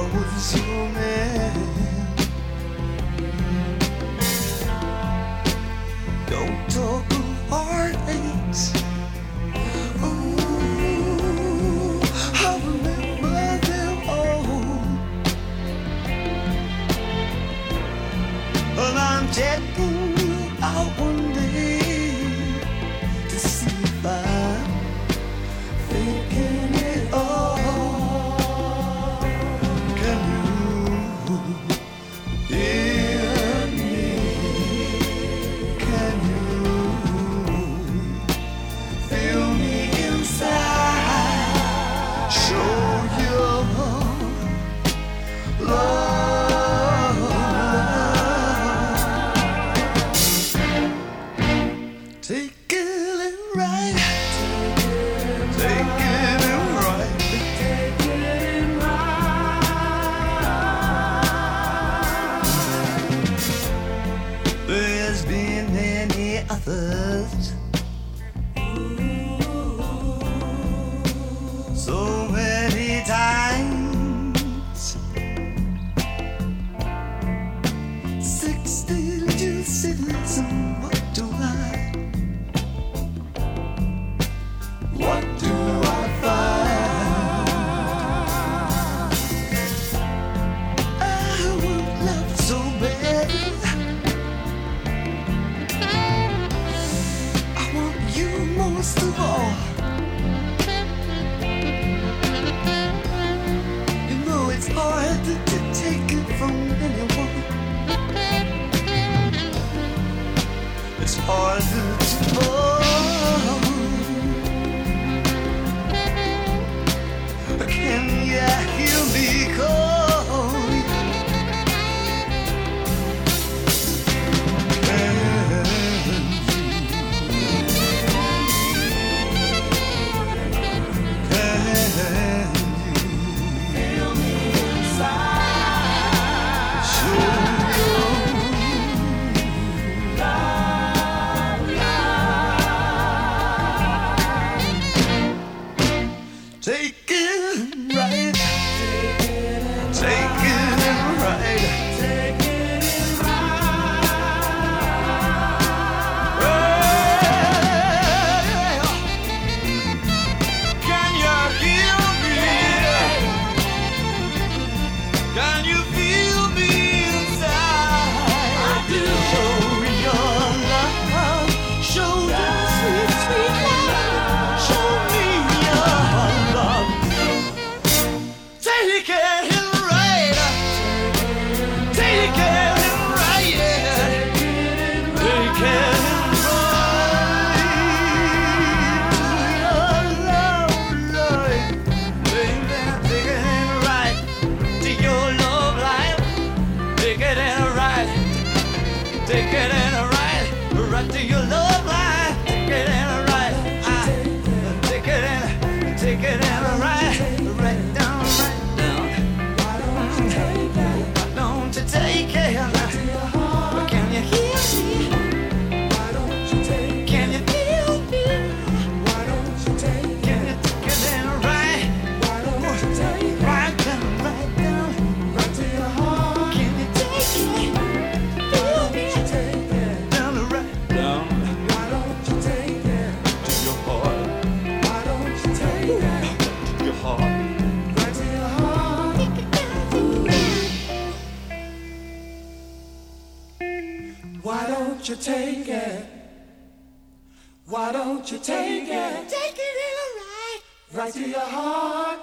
was your man. Don't talk of heartaches. Ooh, I remember them all. And I'm checking you out one day to see if I'm thinking it all. Can you hear me? Can you feel me inside? Show your love. Take it and right. Take it and right. Take it and right. There's been many others. So many times. 60 little citizen, what do I? What do I find? I would love so bad. I want you most of all. You know it's hard to take it from anyone. It's hard to fall. Can you hear me calling? Can you feel me inside? Show your love. Take it right. Take it and right. Take it and right. Can you hear me? Can you feel me inside? I do. Show your love. Show the sweet, sweet love. Show me your love. Take it and right. Take it and right. Take it and right. Your love life. Baby, take it and right. To your love life. Take it and right. Take it and right. Right to your love life. Take it and right. Take it and right. Right down, right down. Why don't you take it? Why don't you take it? Can you hear me? Why don't you take it? Can you feel me? Why don't you take it? Can you take it and right? Why don't you take it? Right down, right down. Right to your heart. Can you take it? Feel me? Take it. Down the right down. Why don't you take it? To your heart. Why don't you take it? To your heart. Right to your heart. Why don't you take it? Why don't you take it? Take it in right. Right to your heart.